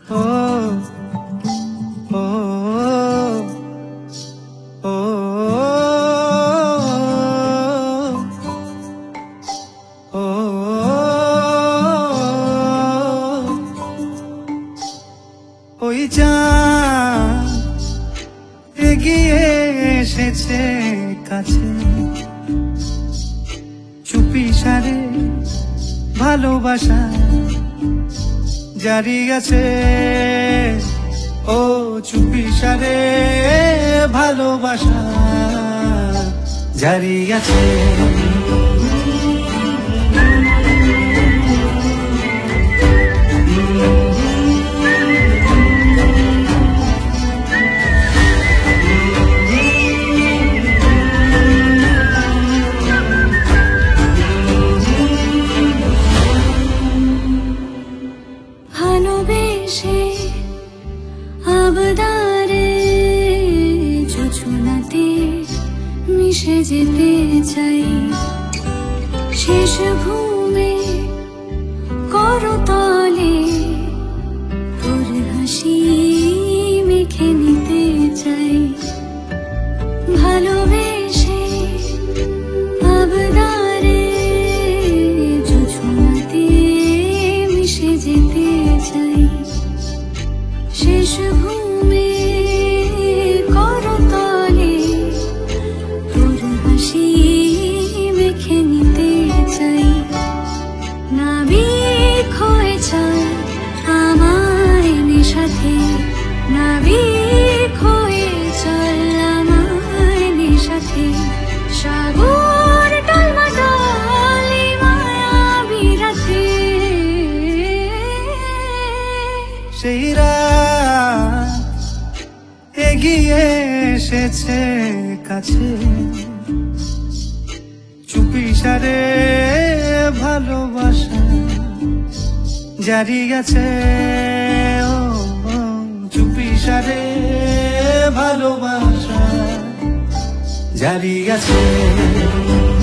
ও ও ও ও ওই চাঁদ এগিয়ে এসেছে কাছে, চুপি সারে ভালোবাসা জারি আছে। ও চুপি সারে ভালোবাসা জারি আছে। ভালোবেসে আবদারে যোজনাতে মিশে যেতে চাই, শেষ ঘুমে করতলে তোর হাসি মেখে নিতে চাই। ভালোবেসে আবদারে যোজনাতে মিশে যেতে চাই, শেষ ঘুমে করতলে তোর হাসি মেখে নিতে চাই। নাবিক হয়ে চল আমায় নেশাতে, নাবিক হয়ে চল আমায় নেশাতে। সাগর টলমটল মায়াবী রাতে, সেই রাত এগিয়ে এসেছে কাছে, চুপি সারে ভালোবাসা জারি আছে। ও চুপি সারে ভালোবাসা জারি আছে।